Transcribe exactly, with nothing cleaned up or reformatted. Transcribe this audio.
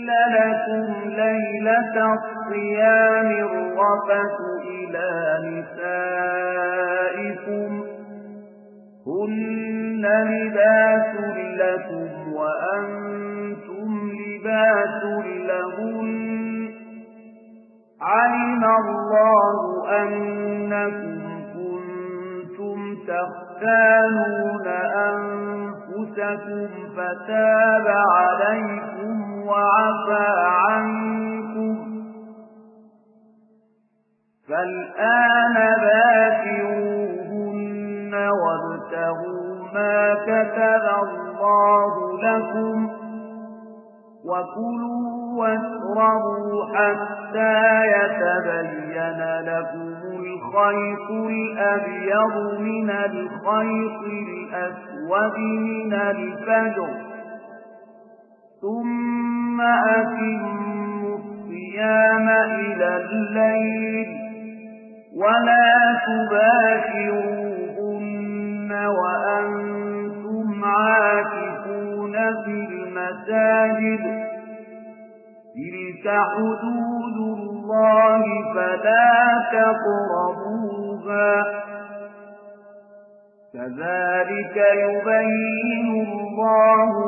أحل لكم ليلة الصيام الرفث إلى نسائكم هن لباس لكم وأنتم لباس لهن علم الله أنكم كنتم تختانون أنفسكم فتاب عليكم وعفى عنكم فالآن باشروهن وابتغوا ما كتب الله لكم وكلوا واشربوا حتى يتبين لكم الخيط الأبيض من الخيط الأسود من الفجر ثم أتموا الصيام إلى الليل ولا تباشروهن وأنتم عاكفون في المساجد تلك حدود الله فلا تقربوها كذلك يبين الله